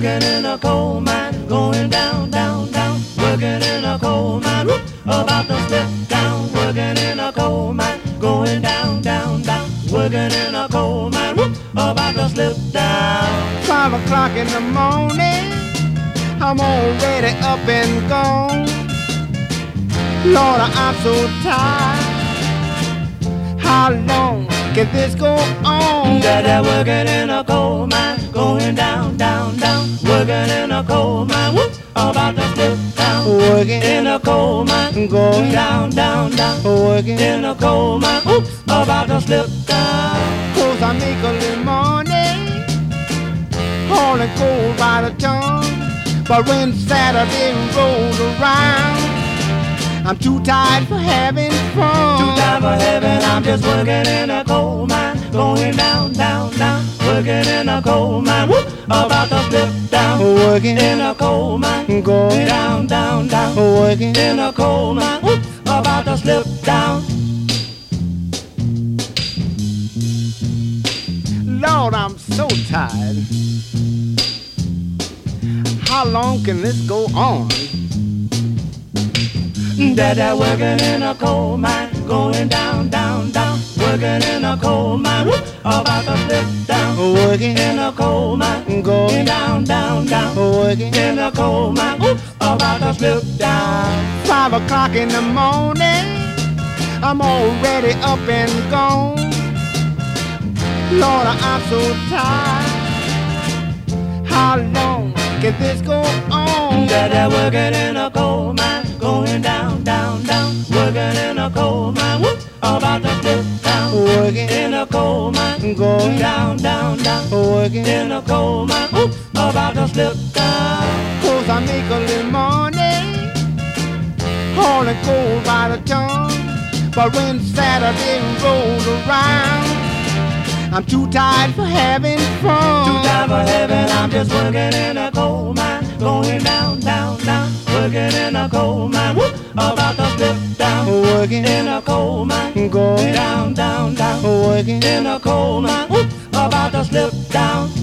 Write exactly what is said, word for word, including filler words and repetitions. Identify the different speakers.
Speaker 1: working in a coal mine, going down, down, down, working in a coal mine, whoop, about to slip down, working in a coal mine, going down, down, down, working in a coal mine, whoop, about to slip down.
Speaker 2: Five o'clock in the morning, I'm already up and gone. Lord, I'm so tired. How long can this go on?
Speaker 1: Dada working in a coal mine, going down, down, down, working in a coal mine, whoop, about to slip down,
Speaker 2: Working
Speaker 1: in a coal mine,
Speaker 2: going
Speaker 1: down, down, down,
Speaker 2: working
Speaker 1: in a coal mine, oops, about to slip down.
Speaker 2: Cause I make a little money, hauling coal by the ton. But when Saturday rolls around, I'm too tired for having fun.
Speaker 1: Too tired for heaven, I'm just working in a coal mine, going down, down, down, working in a coal mine, whoop, about to slip down,
Speaker 2: Working
Speaker 1: in a coal mine,
Speaker 2: going
Speaker 1: down, down, down,
Speaker 2: working
Speaker 1: in a coal mine, whoop, about to slip down.
Speaker 2: Lord, I'm so tired. How long can this go on?
Speaker 1: Dada working in a coal mine, going down, down, down, working in a coal mine, whoop, about to slip down,
Speaker 2: Working
Speaker 1: in a coal mine,
Speaker 2: going
Speaker 1: down, down, down,
Speaker 2: working
Speaker 1: in a coal mine, whoop, about to slip down.
Speaker 2: Five o'clock in the morning, I'm already up and gone. Lord, I'm so tired. How long can this go on?
Speaker 1: Dada working in a coal mine, going down, down, down, working in a coal mine, whoop, about to slip down,
Speaker 2: Working
Speaker 1: in a coal mine,
Speaker 2: going
Speaker 1: down, down, down,
Speaker 2: working
Speaker 1: in a coal mine, whoop, about to slip down.
Speaker 2: Cause I make a little money, hauling coal by the ton. But when Saturday rolls around, I'm too tired for having fun.
Speaker 1: Too tired for heaven, I'm just working in a coal mine, going down, down, down, working in a coal mine, whoop, about to slip down,
Speaker 2: Working
Speaker 1: in a coal mine,
Speaker 2: going
Speaker 1: down, down, down,
Speaker 2: working
Speaker 1: in a coal mine, whoop, about to slip down.